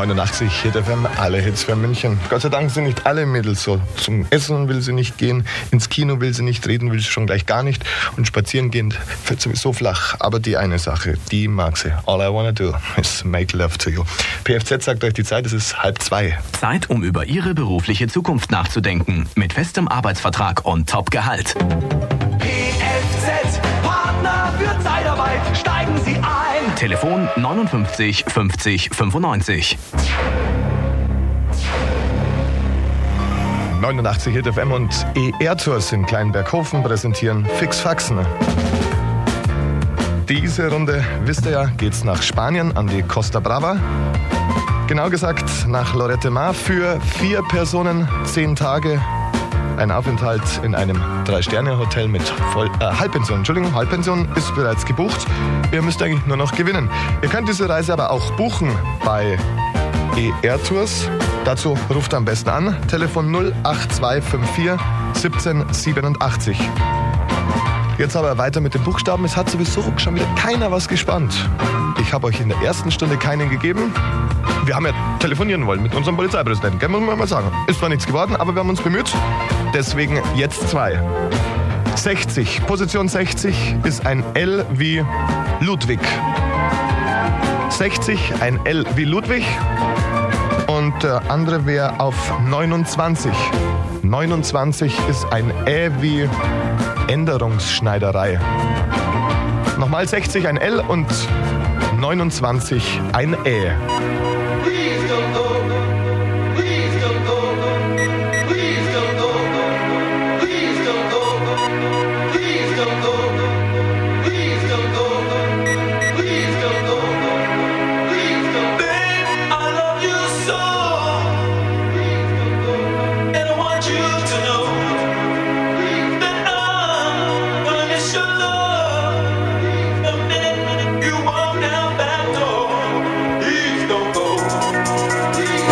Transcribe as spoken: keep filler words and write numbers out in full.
neunundachtzig Hit F M, alle Hits für München. Gott sei Dank sind nicht alle Mädels so. Zum Essen will sie nicht gehen, ins Kino will sie nicht, reden will sie schon gleich gar nicht und spazieren gehen fällt sowieso flach. Aber die eine Sache, die mag sie. All I wanna do is make love to you. P F Z sagt euch die Zeit, es ist halb zwei. Zeit, um über Ihre berufliche Zukunft nachzudenken. Mit festem Arbeitsvertrag und Top-Gehalt. P F Z, Partner für Zeitarbeit, steigen Sie ein. Telefon neunundfünfzig fünfzig fünfundneunzig. neunundachtzig Hit F M und E R Tours in Kleinberghofen präsentieren Fix Faxen. Diese Runde, wisst ihr ja, geht's nach Spanien an die Costa Brava. Genau gesagt nach Lloret de Mar für vier Personen, zehn Tage. Ein Aufenthalt in einem Drei-Sterne-Hotel mit Voll, äh, Halbpension. Entschuldigung, Halbpension ist bereits gebucht. Ihr müsst eigentlich nur noch gewinnen. Ihr könnt diese Reise aber auch buchen bei E R Tours. Dazu ruft am besten an. Telefon null acht zwei fünf vier siebzehn siebenundachtzig. Jetzt aber weiter mit den Buchstaben. Es hat sowieso schon wieder keiner was gespannt. Ich habe euch in der ersten Stunde keinen gegeben. Wir haben ja telefonieren wollen mit unserem Polizeipräsidenten, gell, muss man mal sagen. Ist zwar nichts geworden, aber wir haben uns bemüht. Deswegen jetzt zwei. sechzig. Position sechzig ist ein L wie Ludwig. sechzig, ein L wie Ludwig. Und der andere wäre auf neunundzwanzig. neunundzwanzig ist ein Ä wie Änderungsschneiderei. Nochmal sechzig, ein L und neunundzwanzig, ein Ä.